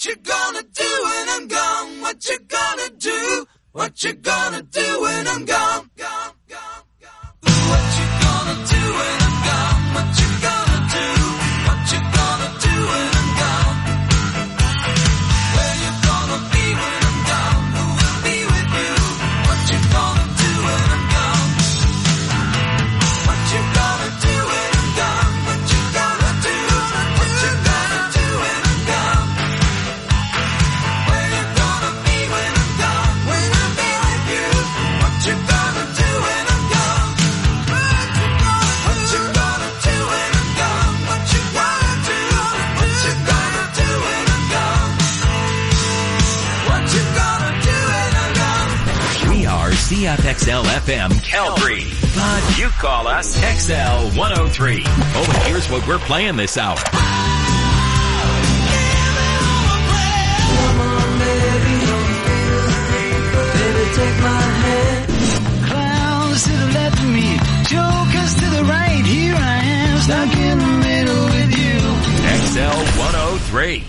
you gonna do when I'm gone? What you gonna do? What you gonna do when I'm gone? Gone, gone, gone. What you gonna do when I'm gone? What you gonna do? What you gonna do when I'm gone? Where you gonna be when I'm gone? Who will be with you? What you gonna do when I'm gone? What you gonna do when I'm gone? What you gonna do? What you gonna do when I'm gone? Where you gonna be when I'm gone? When I'll be with you? What you gonna do when I'm gone? What you gonna do when I'm gone? What you gonna do? What you gonna do when I'm gone? What you gonna do when I'm gone? We are CFXL FM Calgary, but you call us XL 103. Oh, and here's what we're playing this hour. Come on, baby. Baby, take my hand. Clowns to the left of me, jokers to the right. Here I am, stuck in the middle with you. XL 103.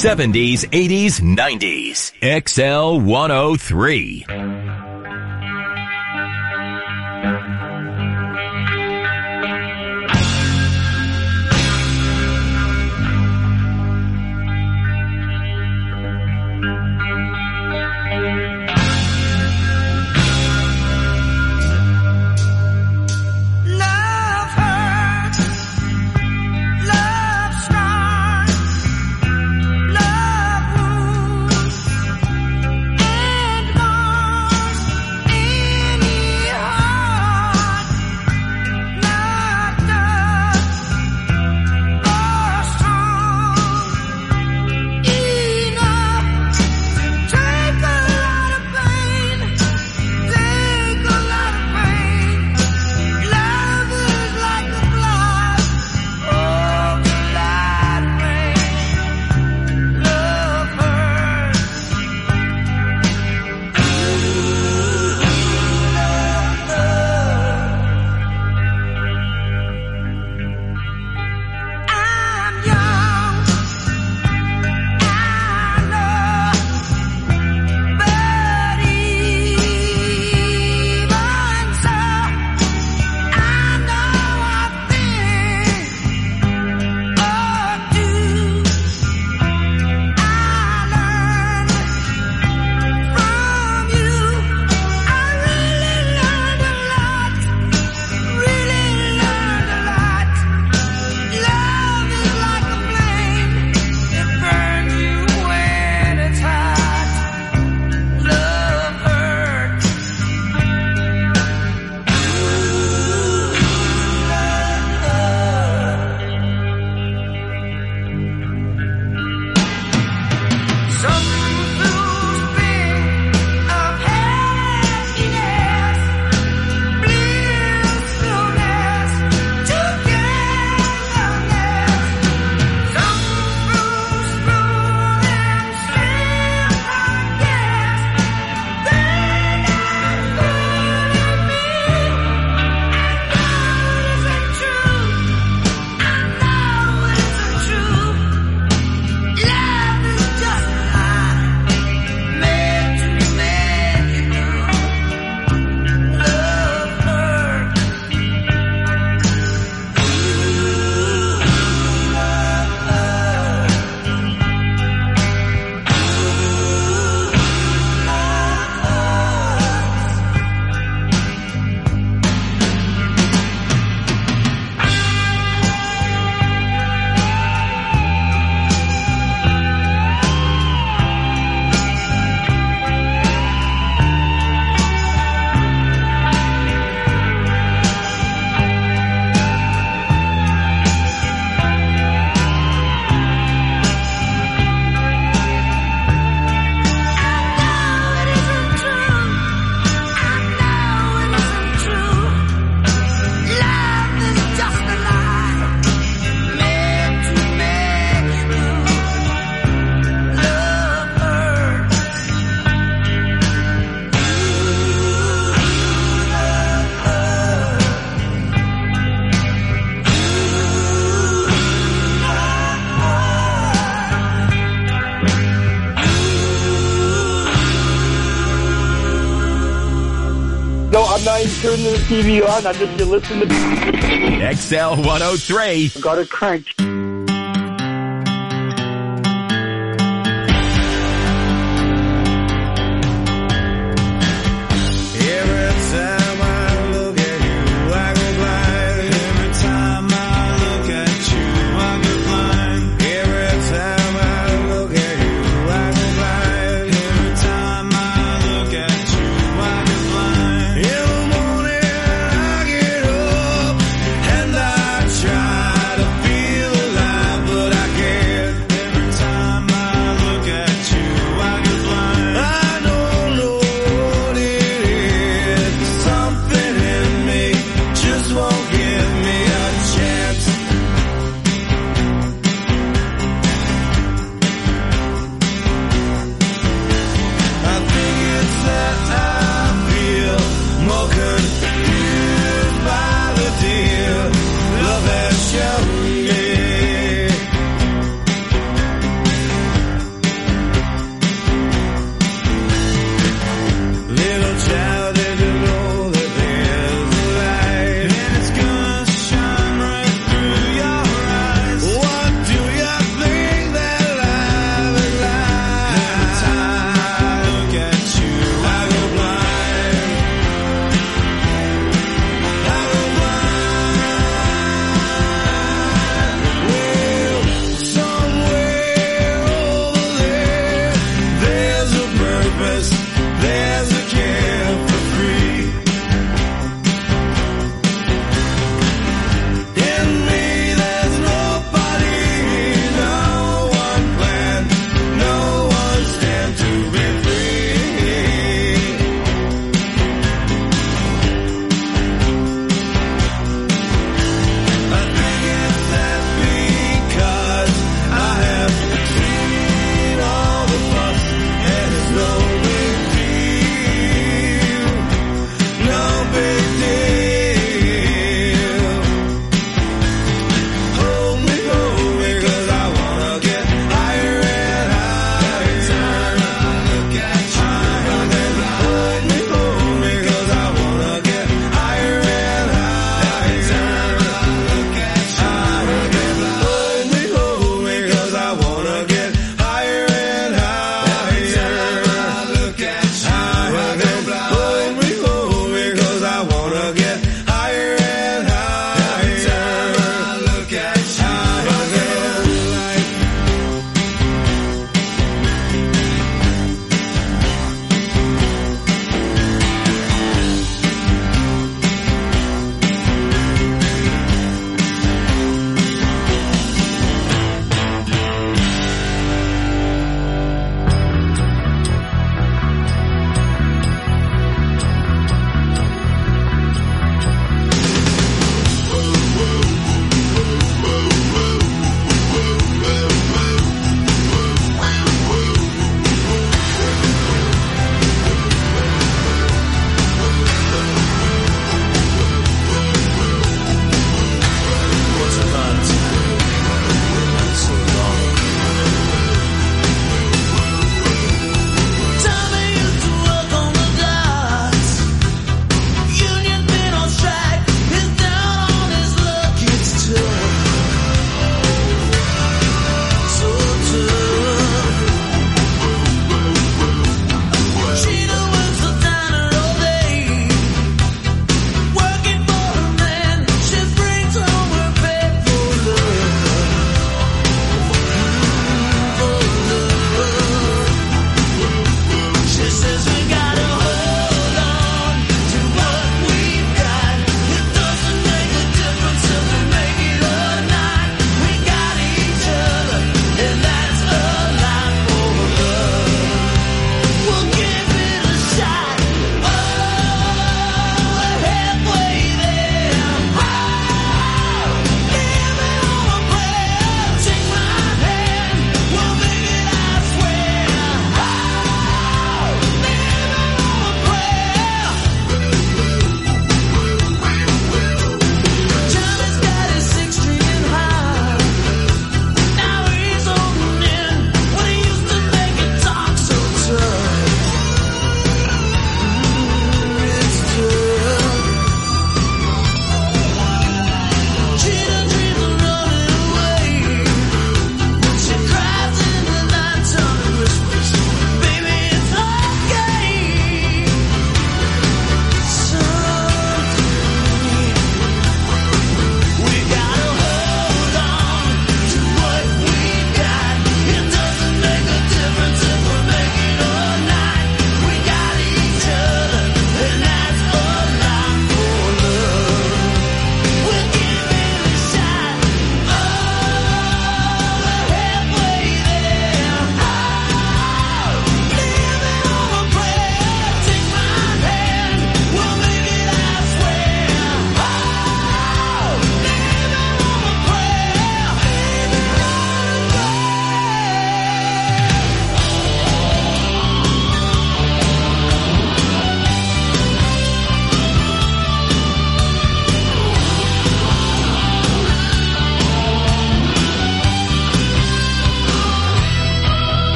70s, 80s, 90s. XL 103. No, I'm not even turning the TV on. I'm just listening to XL 103. Got it cranked.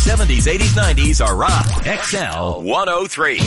70s, 80s, 90s are rock. XL 103.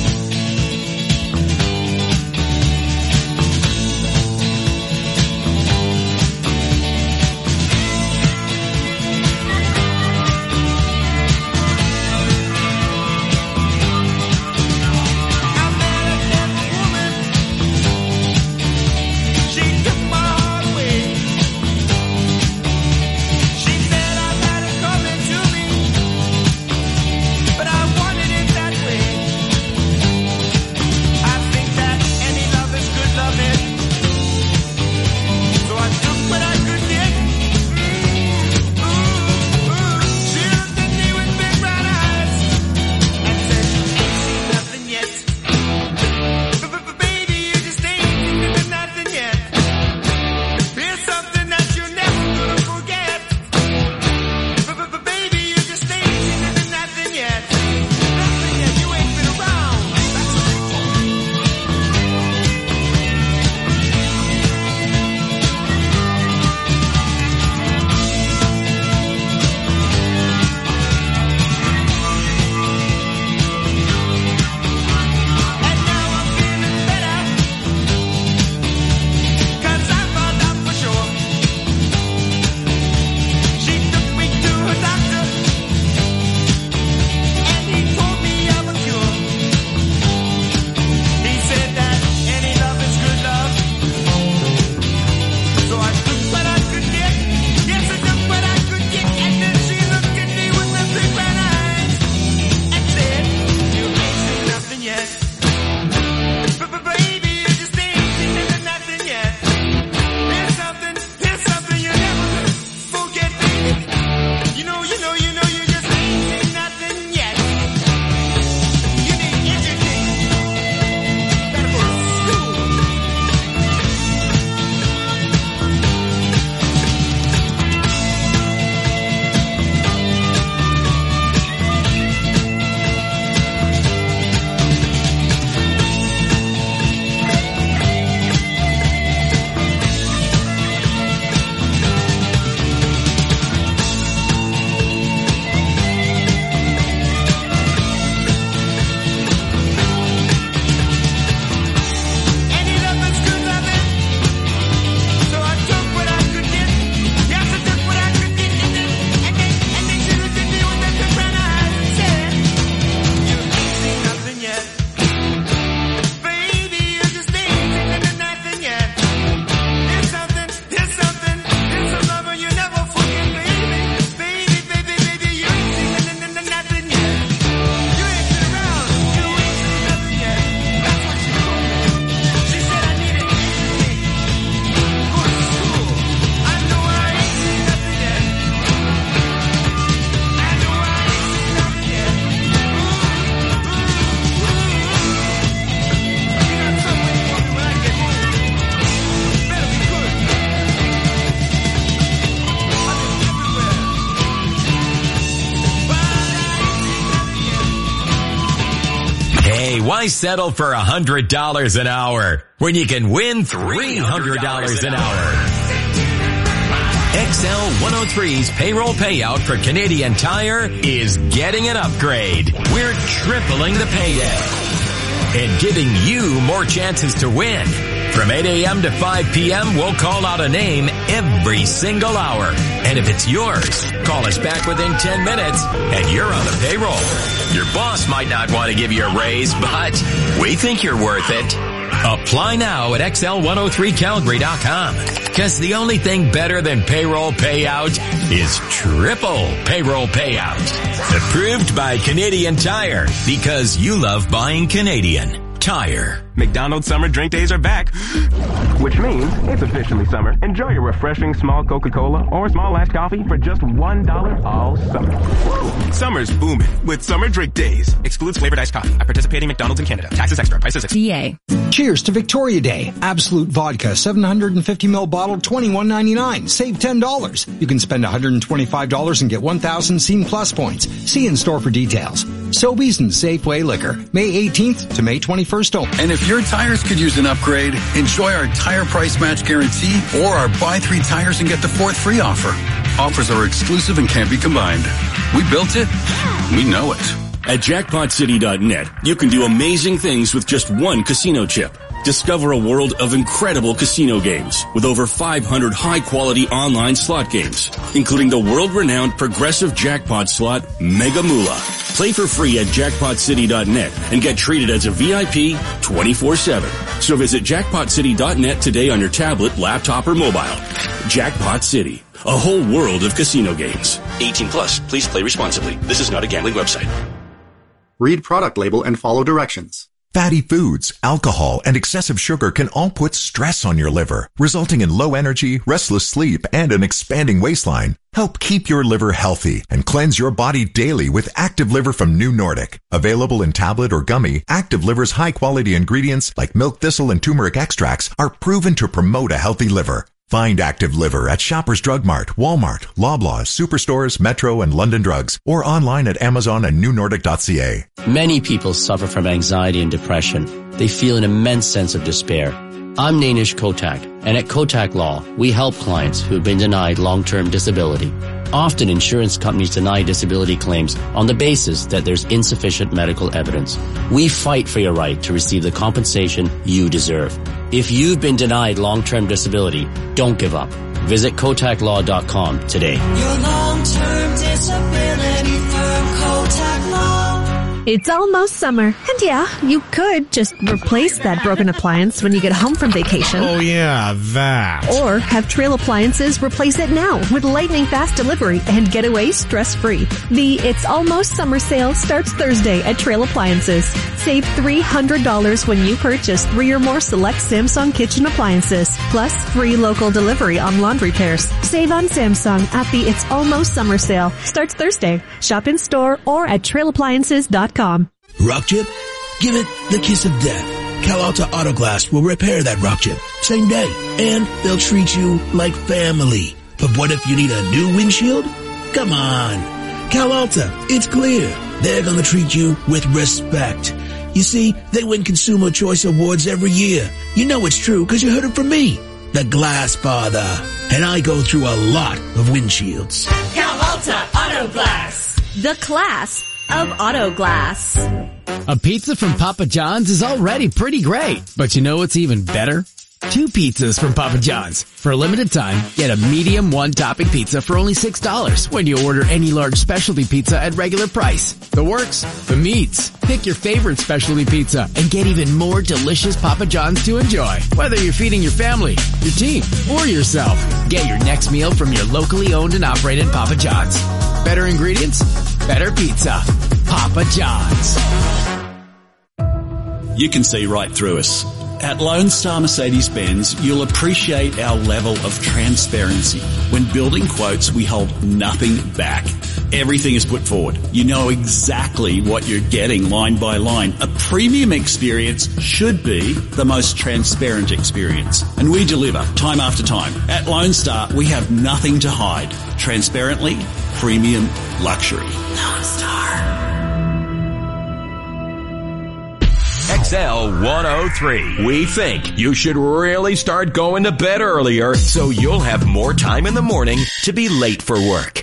Why settle for $100 an hour when you can win $300 an hour? XL 103's payroll payout for Canadian Tire is getting an upgrade. We're tripling the payday and giving you more chances to win. From 8 a.m. to 5 p.m., we'll call out a name every single hour. And if it's yours, call us back within 10 minutes and you're on the payroll. Your boss might not want to give you a raise, but we think you're worth it. Apply now at XL103Calgary.com. Because the only thing better than payroll payout is triple payroll payout. Approved by Canadian Tire, because you love buying Canadian Tire. McDonald's summer drink days are back, which means it's officially summer. Enjoy your refreshing small Coca-Cola or small iced coffee for just $1 all summer. Summer's booming with summer drink days. Excludes flavored iced coffee at participating McDonald's in Canada. Taxes extra. Prices extra. DA. Cheers to Victoria Day. Absolute Vodka, 750ml bottle, $21.99. Save $10. You can spend $125 and get 1,000 Scene Plus points. See in store for details. Sobeys and Safeway Liquor, May 18th to May 21st only. And if your tires could use an upgrade, enjoy our tire price match guarantee or our buy 3 tires and get the 4th free offer. Offers are exclusive and can't be combined. We built it. We know it. At JackpotCity.net, you can do amazing things with just one casino chip. Discover a world of incredible casino games with over 500 high-quality online slot games, including the world-renowned progressive jackpot slot Mega Moolah. Play for free at JackpotCity.net and get treated as a VIP 24/7. So visit JackpotCity.net today on your tablet, laptop, or mobile. Jackpot City, a whole world of casino games. 18 plus. Please play responsibly. This is not a gambling website. Read product label and follow directions. Fatty foods, alcohol, and excessive sugar can all put stress on your liver, resulting in low energy, restless sleep, and an expanding waistline. Help keep your liver healthy and cleanse your body daily with Active Liver from New Nordic. Available in tablet or gummy, Active Liver's high-quality ingredients like milk thistle and turmeric extracts are proven to promote a healthy liver. Find Active Liver at Shoppers Drug Mart, Walmart, Loblaws, Superstores, Metro, and London Drugs, or online at Amazon and newnordic.ca. Many people suffer from anxiety and depression. They feel an immense sense of despair. I'm Nainish Kotak, and at Kotak Law, we help clients who have been denied long-term disability. Often insurance companies deny disability claims on the basis that there's insufficient medical evidence. We fight for your right to receive the compensation you deserve. If you've been denied long-term disability, don't give up. Visit KotakLaw.com today. Your long-term disability firm, Kotak Law. It's almost summer, and yeah, you could just replace that broken appliance when you get home from vacation. Oh yeah, that. Or have Trail Appliances replace it now with lightning fast delivery and get away stress-free. The It's Almost Summer sale starts Thursday at Trail Appliances. Save $300 when you purchase 3 or more select Samsung kitchen appliances, plus free local delivery on laundry pairs. Save on Samsung at the It's Almost Summer sale. Starts Thursday. Shop in store or at trailappliances.com. Rock chip? Give it the kiss of death. Cal Alta Auto Glass will repair that rock chip same day, and they'll treat you like family. But what if you need a new windshield? Come on. Cal Alta, it's clear. They're gonna treat you with respect. You see, they win Consumer Choice Awards every year. You know it's true because you heard it from me, the Glass Father. And I go through a lot of windshields. Cal Alta Auto Glass. The class of auto glass. A pizza from Papa John's is already pretty great, but you know what's even better? 2 pizzas from Papa John's. For a limited time, get a medium 1-topping pizza for only $6 when you order any large specialty pizza at regular price. The works, the meats. Pick your favorite specialty pizza and get even more delicious Papa John's to enjoy. Whether you're feeding your family, your team, or yourself, get your next meal from your locally owned and operated Papa John's. Better ingredients, better pizza. Papa John's. You can see right through us. At Lone Star Mercedes-Benz, you'll appreciate our level of transparency. When building quotes, we hold nothing back. Everything is put forward. You know exactly what you're getting line by line. A premium experience should be the most transparent experience. And we deliver time after time. At Lone Star, we have nothing to hide. Transparently, premium luxury. Lone Star. XL 103. We think you should really start going to bed earlier so you'll have more time in the morning to be late for work.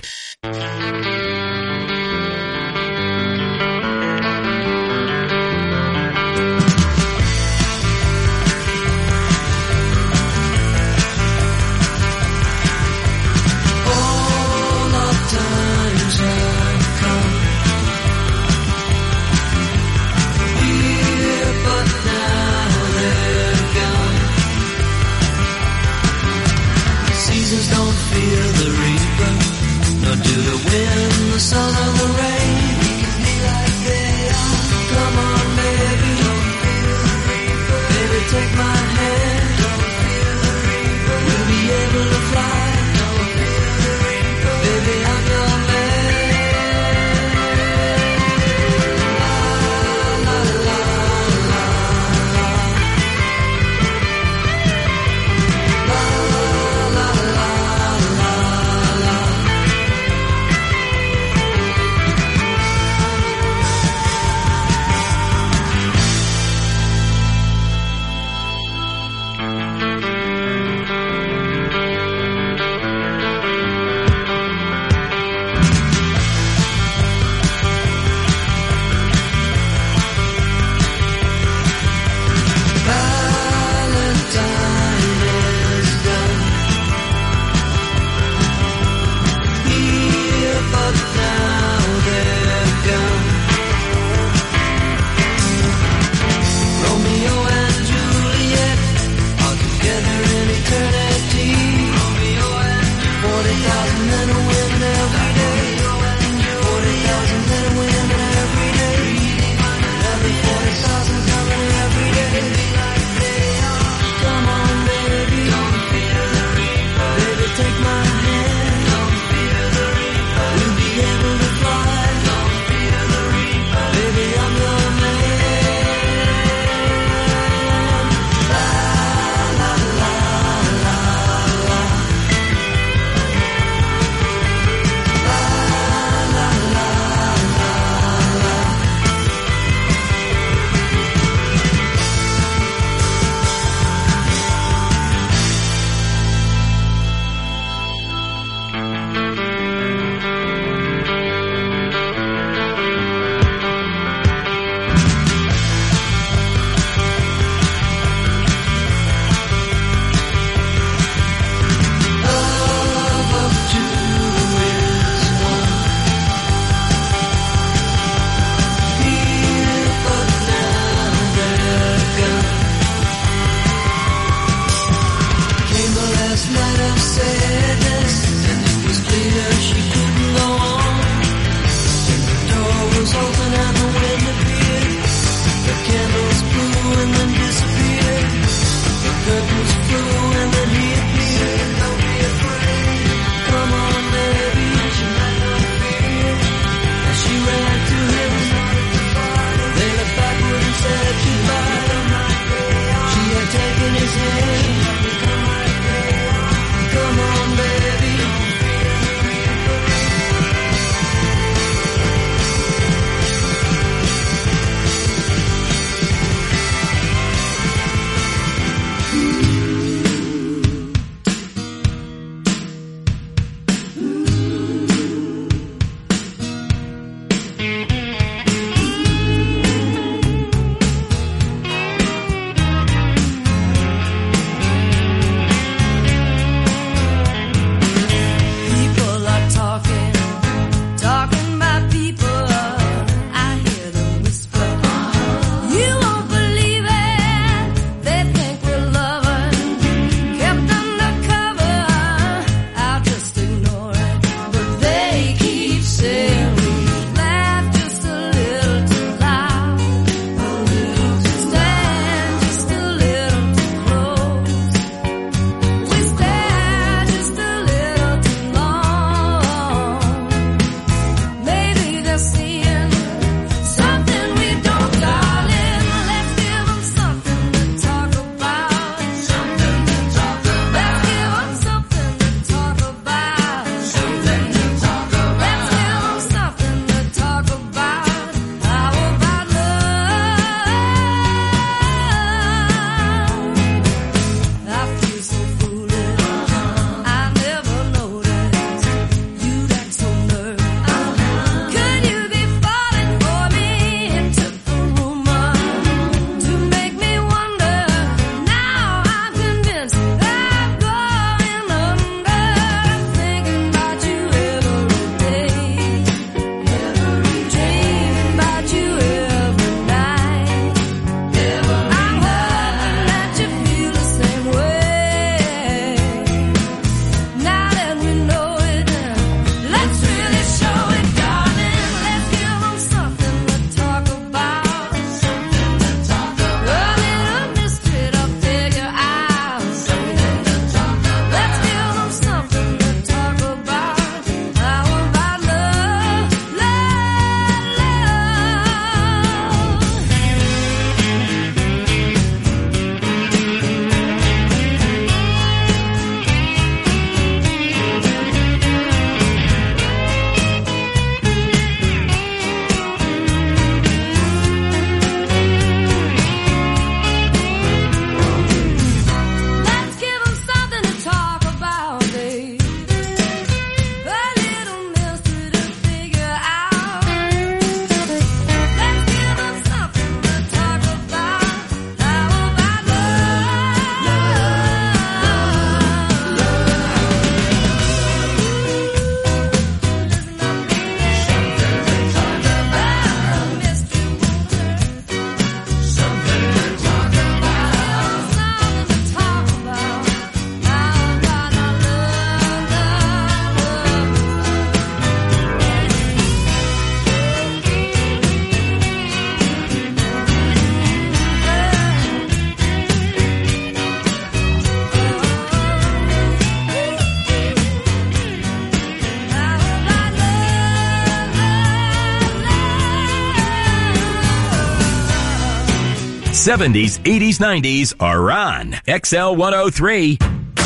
70s, 80s, 90s are on XL 103.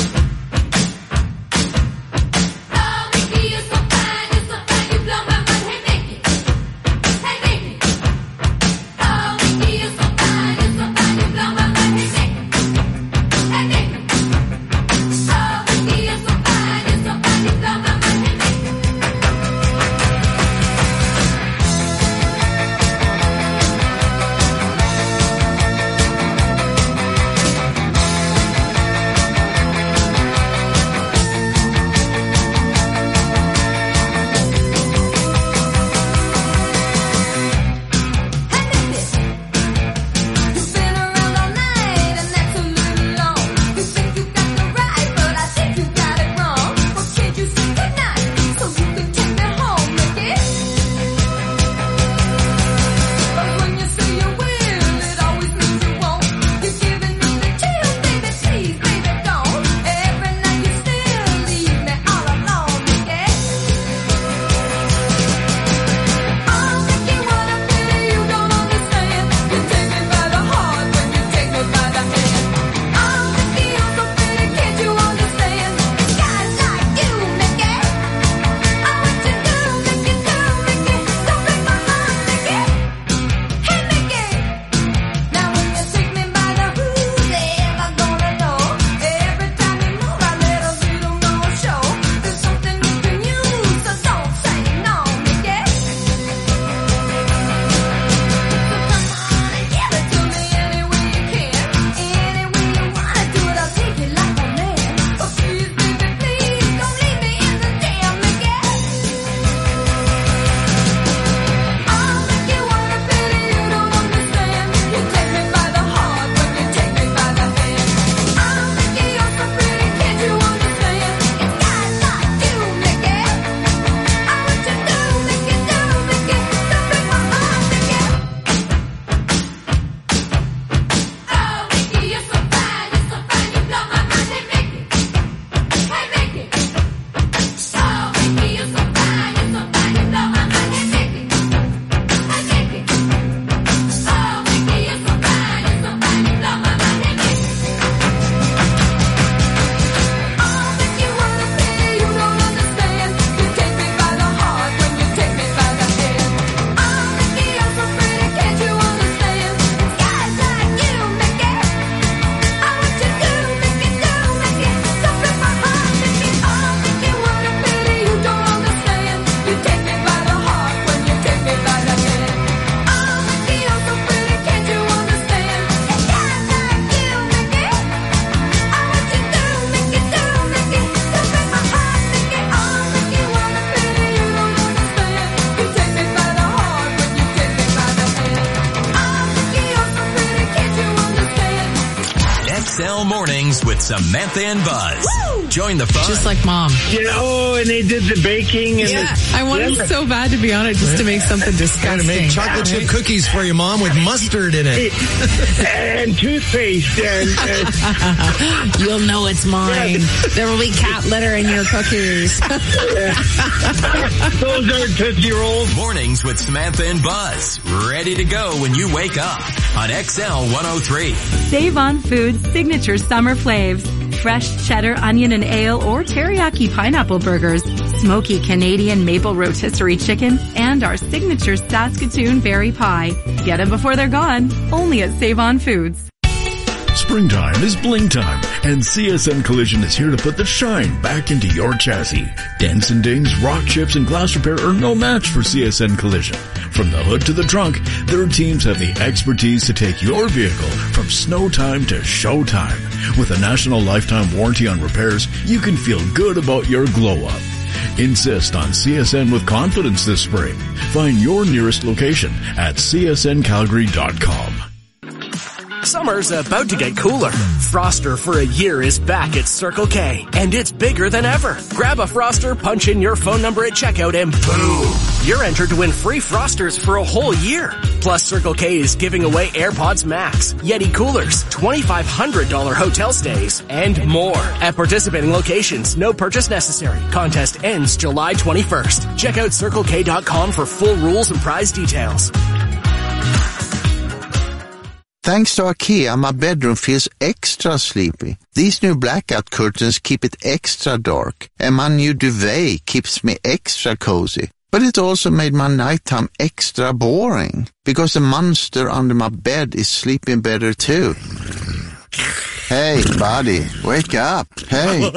Mornings with Samantha and Buzz. Woo! Join the fun. Just like Mom. Yeah, and they did the baking. And I wanted so bad to be on it just to make something disgusting. Trying to make chocolate chip cookies for you, Mom, with mustard in it. And toothpaste. And you'll know it's mine. There will be cat litter in your cookies. Those are Tootsie Rolls. Mornings with Samantha and Buzz. Ready to go when you wake up on XL 103. Save on Foods signature summer flavs. Fresh cheddar, onion, and ale or teriyaki pineapple burgers, smoky Canadian maple rotisserie chicken, and our signature Saskatoon berry pie. Get them before they're gone. Only at Save on Foods. Springtime is bling time, and CSN Collision is here to put the shine back into your chassis. Dents and dings, rock chips, and glass repair are no match for CSN Collision. From the hood to the trunk, their teams have the expertise to take your vehicle from snow time to show time. With a national lifetime warranty on repairs, you can feel good about your glow-up. Insist on CSN with confidence this spring. Find your nearest location at csncalgary.com. Summer's about to get cooler. Froster for a year is back at Circle K, and it's bigger than ever. Grab a Froster, punch in your phone number at checkout, and boom! You're entered to win free Frosters for a whole year. Plus, Circle K is giving away AirPods Max, Yeti coolers, $2,500 hotel stays, and more. At participating locations, no purchase necessary. Contest ends July 21st. Check out CircleK.com for full rules and prize details. Thanks to IKEA, my bedroom feels extra sleepy. These new blackout curtains keep it extra dark, and my new duvet keeps me extra cozy. But it also made my nighttime extra boring, because the monster under my bed is sleeping better too. Hey, buddy, wake up. Hey.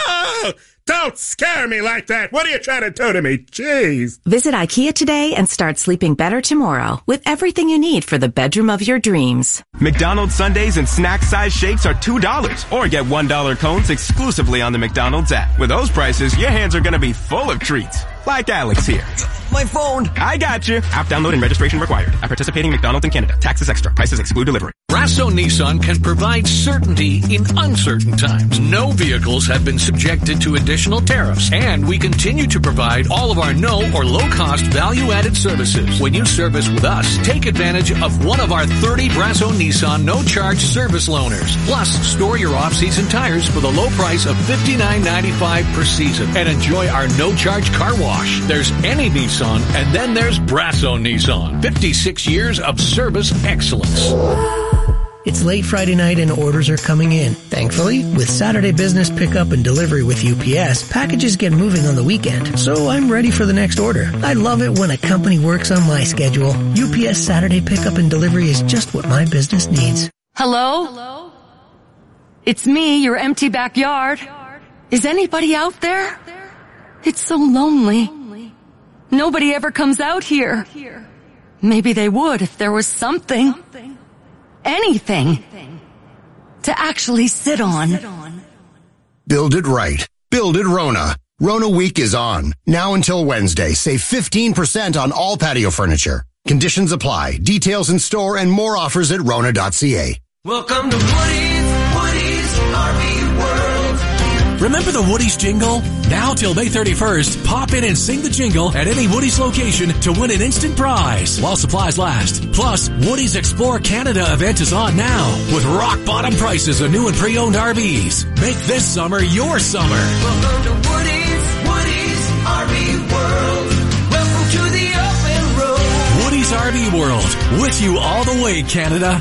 Don't scare me like that. What are you trying to do to me? Jeez. Visit IKEA today and start sleeping better tomorrow with everything you need for the bedroom of your dreams. McDonald's sundaes and snack-size shakes are $2, or get $1 cones exclusively on the McDonald's app. With those prices, your hands are going to be full of treats. Like Alex here. My phone. I got you. App download and registration required. At participating McDonald's in Canada. Taxes extra. Prices exclude delivery. Brasso Nissan can provide certainty in uncertain times. No vehicles have been subjected to additional tariffs, and we continue to provide all of our no or low-cost value-added services. When you service with us, take advantage of one of our 30 Brasso Nissan no-charge service loaners. Plus, store your off-season tires for the low price of $59.95 per season, and enjoy our no-charge car wash. There's any Nissan, and then there's Brasso Nissan. 56 years of service excellence. It's late Friday night and orders are coming in. Thankfully, with Saturday business pickup and delivery with UPS, packages get moving on the weekend, so I'm ready for the next order. I love it when a company works on my schedule. UPS Saturday pickup and delivery is just what my business needs. Hello? It's me, your empty backyard. Is anybody out there? It's so lonely. Nobody ever comes out here. Maybe they would if there was something. Anything to actually sit on. Build it right. Build it Rona. Rona Week is on. Now until Wednesday, save 15% on all patio furniture. Conditions apply. Details in store and more offers at Rona.ca. Welcome to Woody's RV World. Remember the Woody's jingle? Now till May 31st, pop in and sing the jingle at any Woody's location to win an instant prize while supplies last. Plus, Woody's Explore Canada event is on now with rock bottom prices on new and pre-owned RVs. Make this summer your summer. Welcome to Woody's RV World. Welcome to the open road. Woody's RV World, with you all the way, Canada.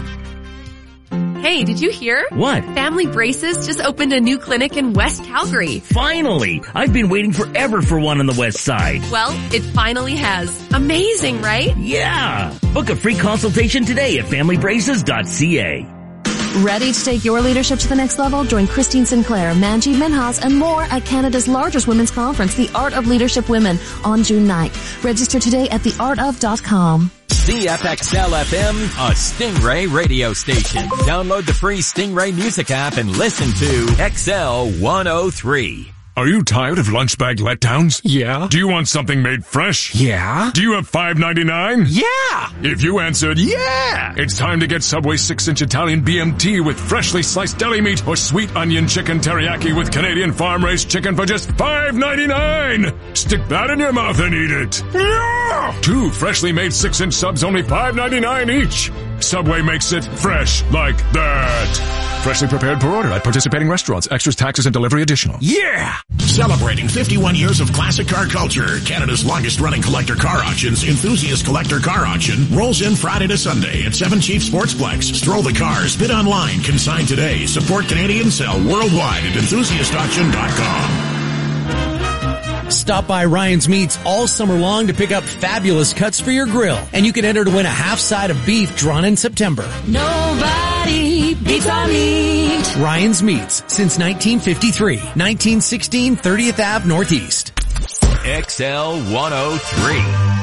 Hey, did you hear? What? Family Braces just opened a new clinic in West Calgary. Finally! I've been waiting forever for one on the west side. Well, it finally has. Amazing, right? Yeah! Book a free consultation today at familybraces.ca. Ready to take your leadership to the next level? Join Christine Sinclair, Manjeet Minhas, and more at Canada's largest women's conference, The Art of Leadership Women, on June 9th. Register today at theartof.com. CFXL FM, a Stingray radio station. Download the free Stingray music app and listen to XL 103. Are you tired of lunch bag letdowns? Yeah. Do you want something made fresh? Yeah. Do you have $5.99? Yeah. If you answered yeah, it's time to get Subway 6-inch Italian BMT with freshly sliced deli meat or sweet onion chicken teriyaki with Canadian farm-raised chicken for just $5.99. Stick that in your mouth and eat it. Yeah. 2 freshly made 6-inch subs, only $5.99 each. Subway makes it fresh like that. Freshly prepared per order at participating restaurants. Extras, taxes, and delivery additional. Yeah! Celebrating 51 years of classic car culture, Canada's longest-running collector car auctions, Enthusiast Collector Car Auction, rolls in Friday to Sunday at 7 Chief Sportsplex. Stroll the cars, bid online, consign today. Support Canadian, sell worldwide at enthusiastauction.com. Stop by Ryan's Meats all summer long to pick up fabulous cuts for your grill. And you can enter to win a half side of beef drawn in September. Nobody beats our meat. Ryan's Meats since 1953. 1916 30th Ave Northeast. XL 103.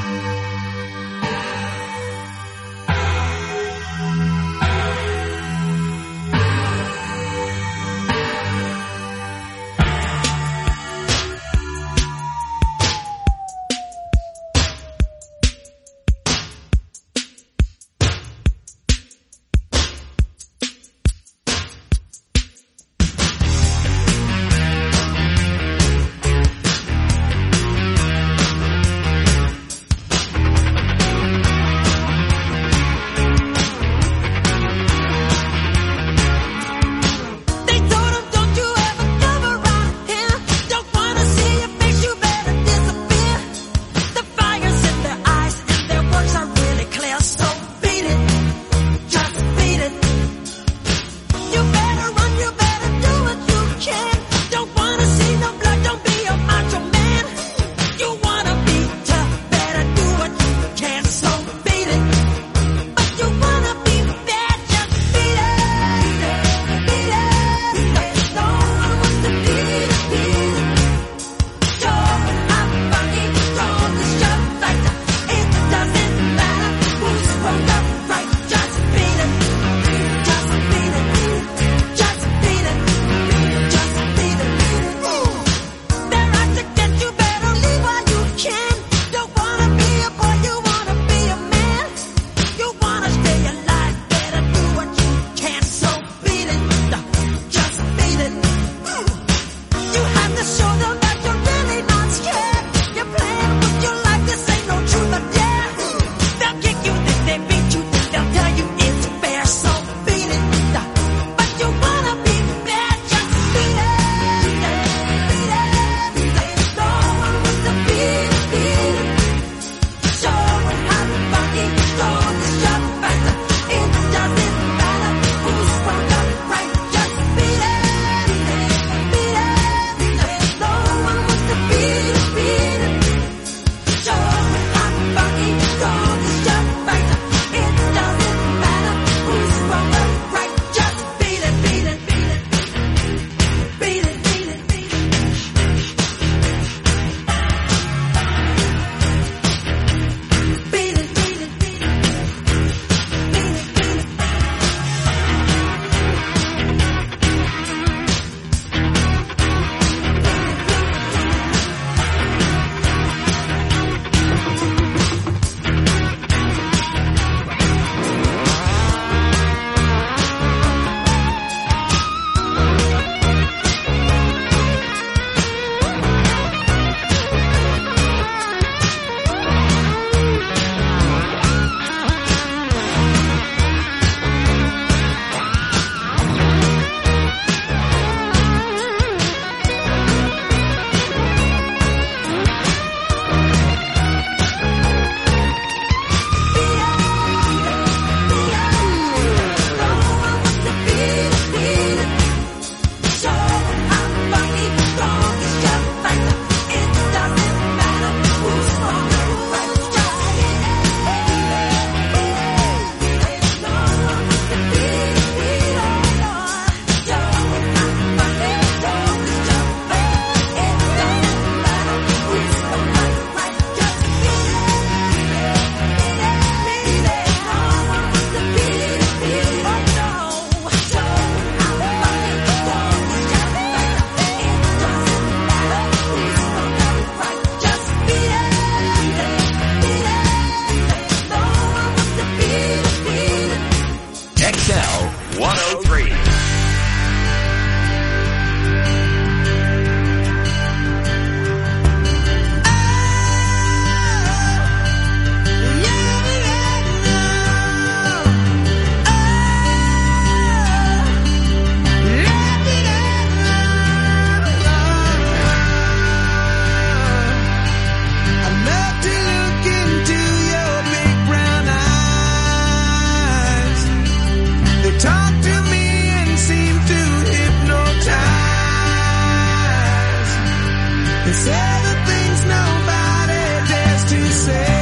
They say the things nobody dares to say.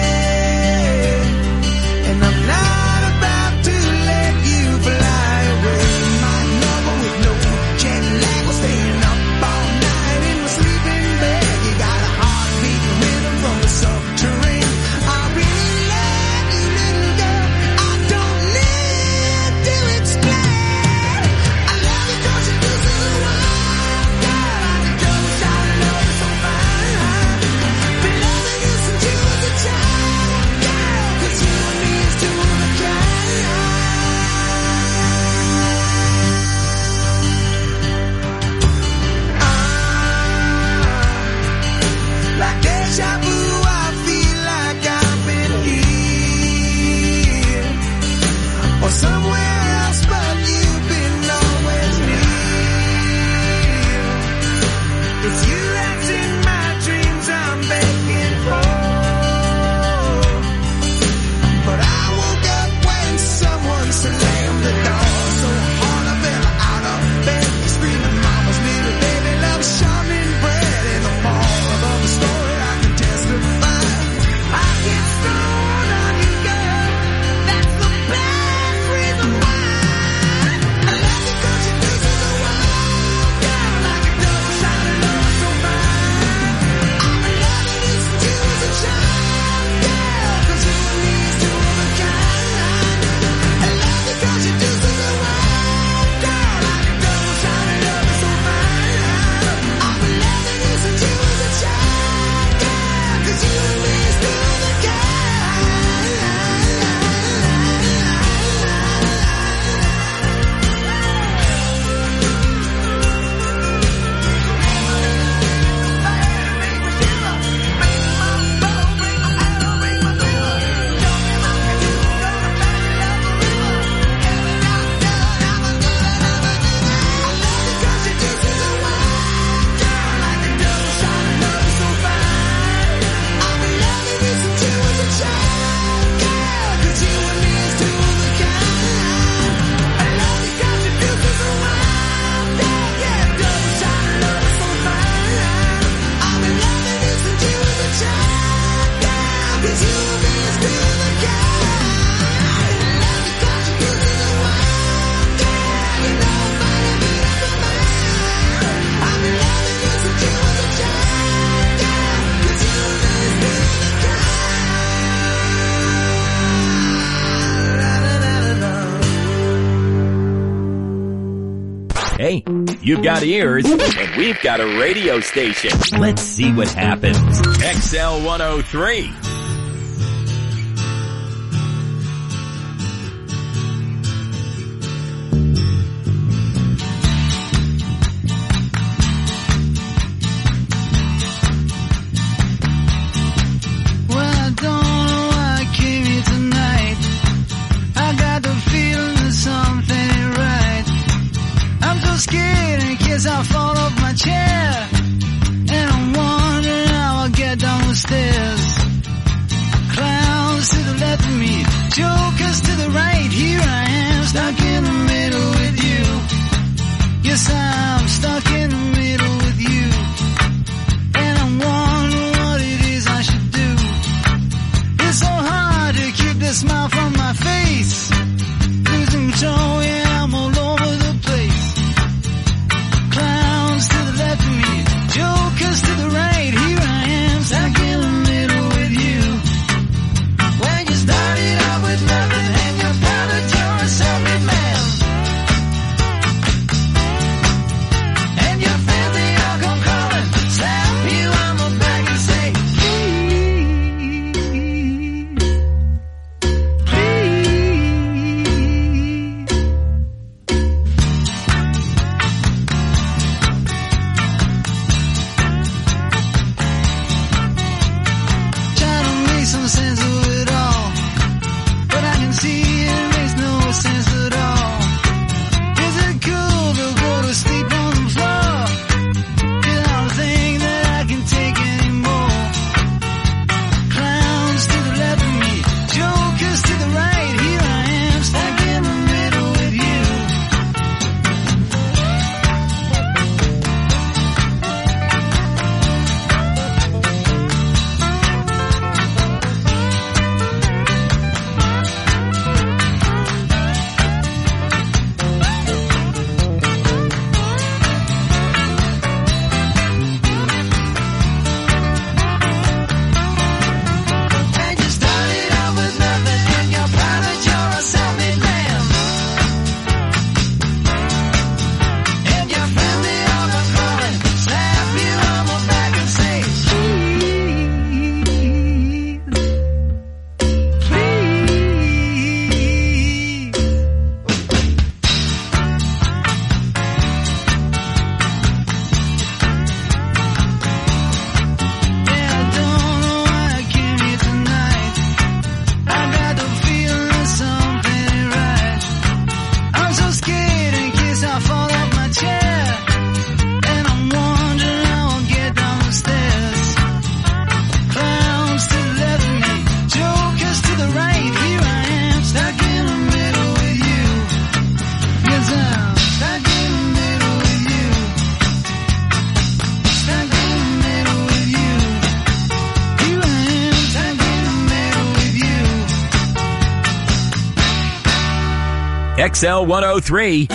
And I'm not about to let you fly away. My lover with no jet lag was staying up all night in my sleeping bed. You got a heartbeat rhythm from the subterranean. I really love you, little girl. I don't need to explain. I love you 'cause you do so well, girl. I can double shot and love you so fine. Been loving you since you was a child, girl. 'Cause you and me is two of a kind. Like deja vu, I feel like I've been here or somewhere else, but you've been always near. It's you that's in my dreams I'm begging for. But I woke up when someone slammed the door so hard I fell out of bed, screaming mama's little baby love, shoveling bread in the moral of the story. I can testify. I get stoned on you, girl. That's the best reason why. I love you 'cause you do so well, girl. Like a double shot of love so fine. I've been loving you since you was a child, girl. 'Cause you and me is two of a kind. I love you 'cause you do so well, girl. Like a double shot of love so fine. I've been loving you since you was a child, girl. 'Cause you and me is two of a kind. Hey, you've got ears, and we've got a radio station. Let's see what happens. XL 103. Well, I don't know why I came here tonight. I got the feeling that something ain't right. I'm so scared in case I fall off my chair. And I'm wondering how I'll get down the stairs. Clowns to the left of me, jokers to the right. Here I am, stuck in the middle with you. Yes, I'm stuck in the middle with you. And I'm wondering what it is I should do. It's so hard to keep the smile from my face. Losing control, yeah, I'm all over the place. Clowns to the left of me, jokers to the right. Here I am, stuck in the middle. XL 103.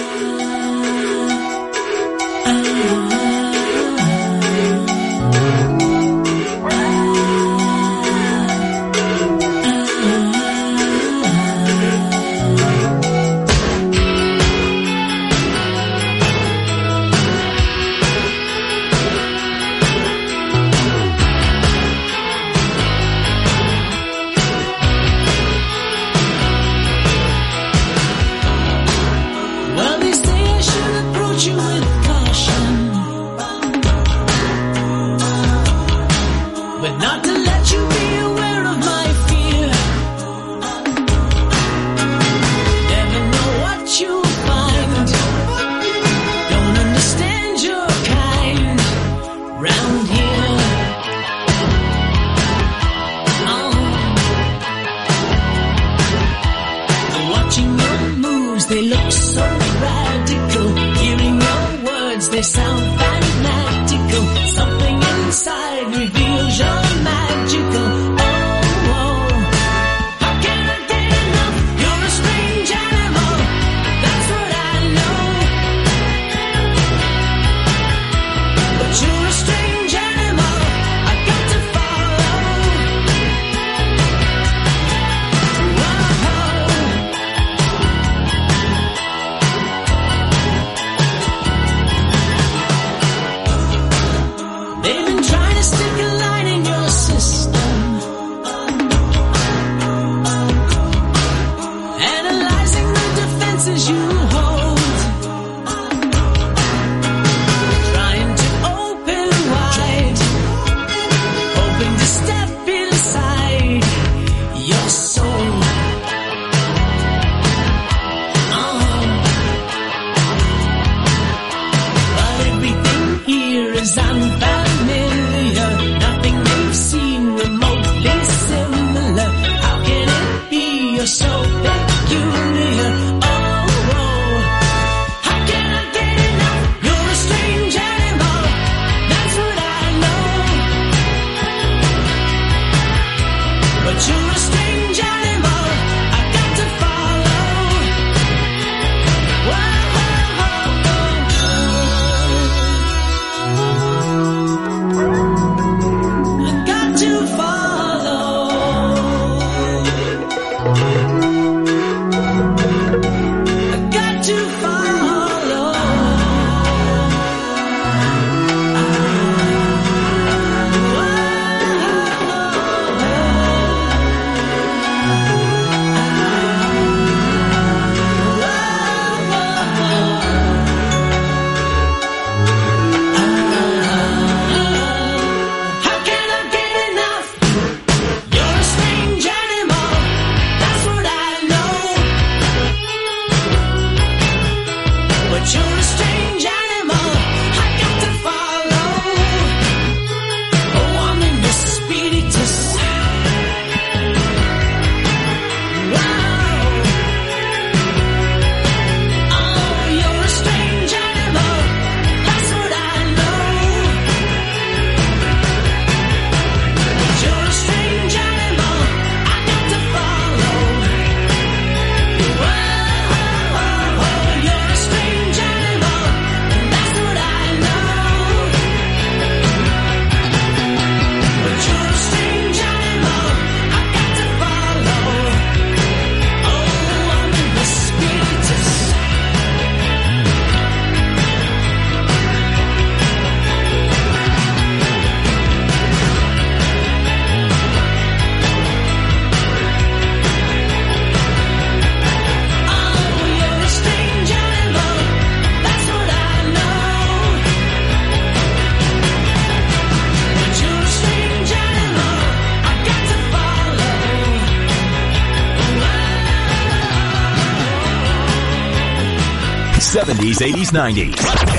'70s, '80s, '90s.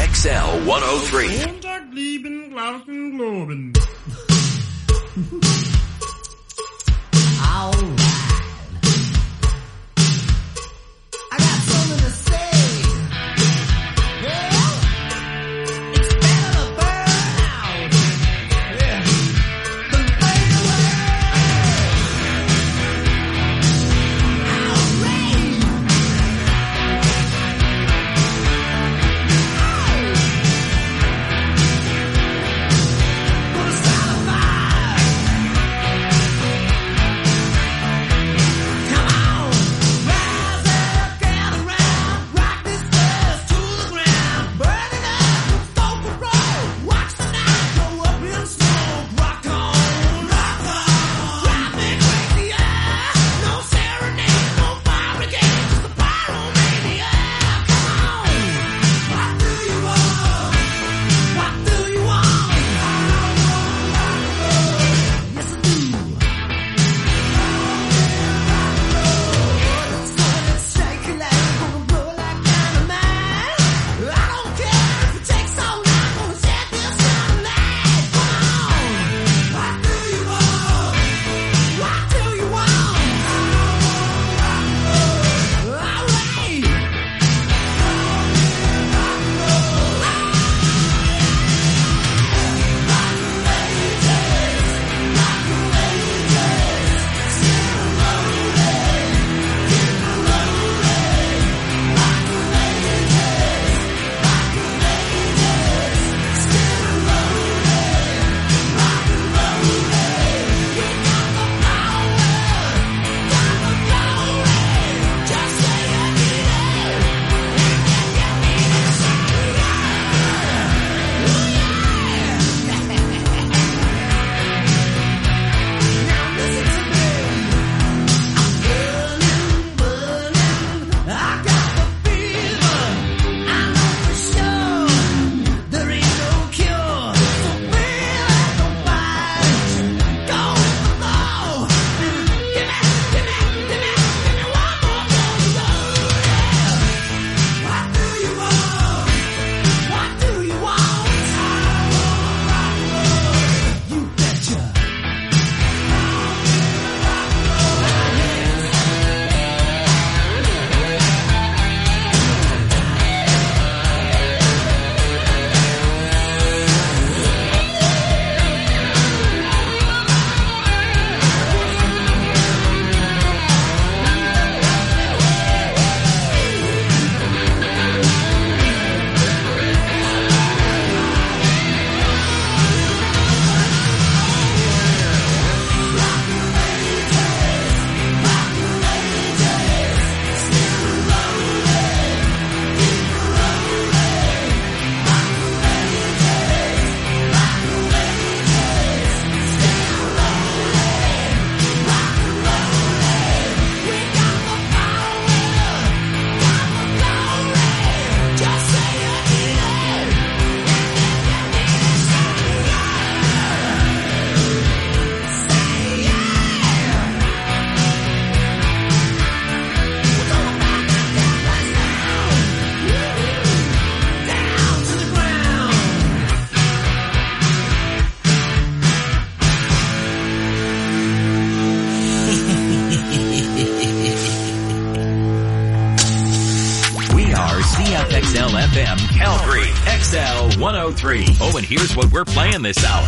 XL 103. CFXL FM Calgary XL 103. Oh, and here's what we're playing this hour.